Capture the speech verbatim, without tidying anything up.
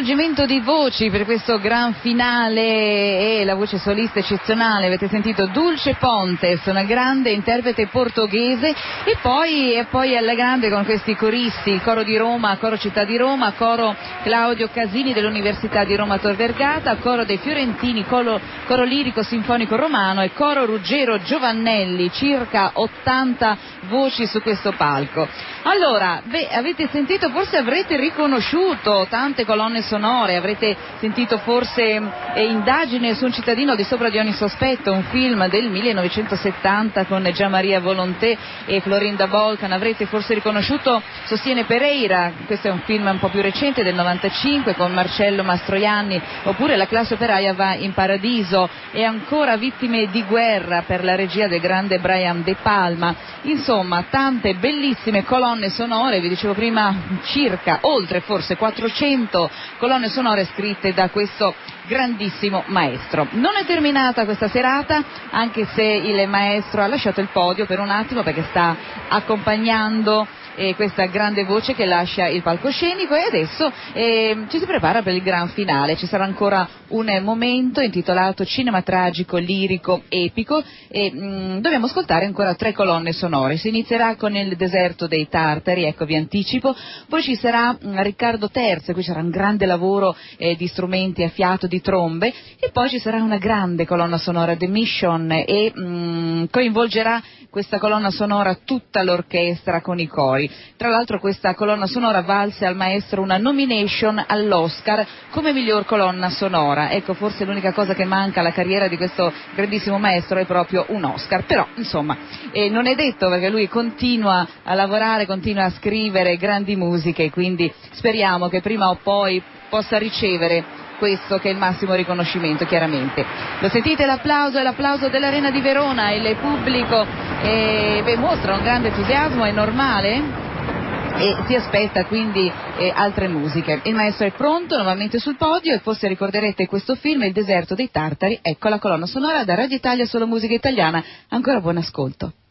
coinvolgimento di voci per questo gran finale e la voce solista eccezionale. Avete sentito Dulce Pontes, una grande interprete portoghese, e poi, e poi alla grande con questi coristi, coro di Roma, coro Città di Roma, coro Claudio Casini dell'Università di Roma Tor Vergata, coro dei Fiorentini, coro, coro lirico sinfonico romano e coro Ruggero Giovannelli, circa ottanta voci su questo palco. Allora, beh, avete sentito, forse avrete riconosciuto tante colonne sonore, avrete sentito forse eh, Indagine su un cittadino di sopra di ogni sospetto, un film del millenovecentosettanta con Gian Maria Volonté e Florinda Bolkan, avrete forse riconosciuto Sostiene Pereira, questo è un film un po' più recente del novantacinque con Marcello Mastroianni, oppure La classe operaia va in paradiso, e ancora Vittime di guerra per la regia del grande Brian De Palma. Insomma, tante bellissime colonne sonore, vi dicevo prima circa, oltre forse quattrocento colonne sonore scritte da questo grandissimo maestro. Non è terminata questa serata, anche se il maestro ha lasciato il podio per un attimo perché sta accompagnando eh, questa grande voce che lascia il palcoscenico, e adesso eh, ci si prepara per il gran finale. Ci sarà ancora un momento intitolato Cinema tragico, lirico, epico, e mh, dobbiamo ascoltare ancora tre colonne sonore. Si inizierà con Il deserto dei tartari, ecco, vi anticipo, poi ci sarà mh, Riccardo terzo, qui sarà un grande lavoro eh, di strumenti a fiato, di trombe, e poi ci sarà una grande colonna sonora, The Mission, e mh, coinvolgerà questa colonna sonora tutta l'orchestra con i cori. Tra l'altro questa colonna sonora valse al maestro una nomination all'Oscar come miglior colonna sonora. Ecco, forse l'unica cosa che manca alla carriera di questo grandissimo maestro è proprio un Oscar, però insomma eh, non è detto, perché lui continua a lavorare, continua a scrivere grandi musiche, quindi speriamo che prima o poi possa ricevere questo che è il massimo riconoscimento, chiaramente. Lo sentite l'applauso, è l'applauso dell'Arena di Verona, il pubblico eh, beh, mostra un grande entusiasmo, è normale, e si aspetta quindi eh, altre musiche. Il maestro è pronto nuovamente sul podio, e forse ricorderete questo film, Il deserto dei tartari. Ecco la colonna sonora da Radio Italia, solo musica italiana. Ancora buon ascolto.